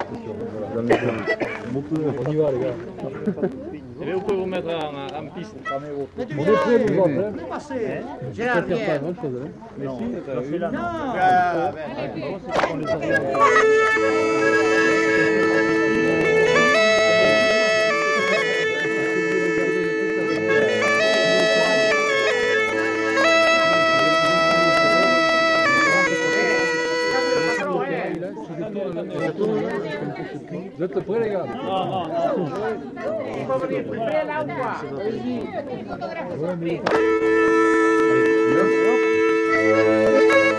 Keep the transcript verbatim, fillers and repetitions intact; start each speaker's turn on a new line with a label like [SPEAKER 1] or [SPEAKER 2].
[SPEAKER 1] On y va, les gars.
[SPEAKER 2] Et vous pouvez vous mettre en, en piste.
[SPEAKER 1] On est prêts, nous autres.
[SPEAKER 3] Tout passé. J'ai
[SPEAKER 1] Ça
[SPEAKER 3] la
[SPEAKER 1] ne perd pas
[SPEAKER 3] mienne.
[SPEAKER 1] grand chose. Hein. Mais si, t'as eu.
[SPEAKER 3] Non.
[SPEAKER 4] Ah, ben,
[SPEAKER 1] Vous êtes prêts, les gars?
[SPEAKER 2] Non, non, non.
[SPEAKER 3] Il faut venir près là ou pas?
[SPEAKER 1] Ouais, mais... Allez,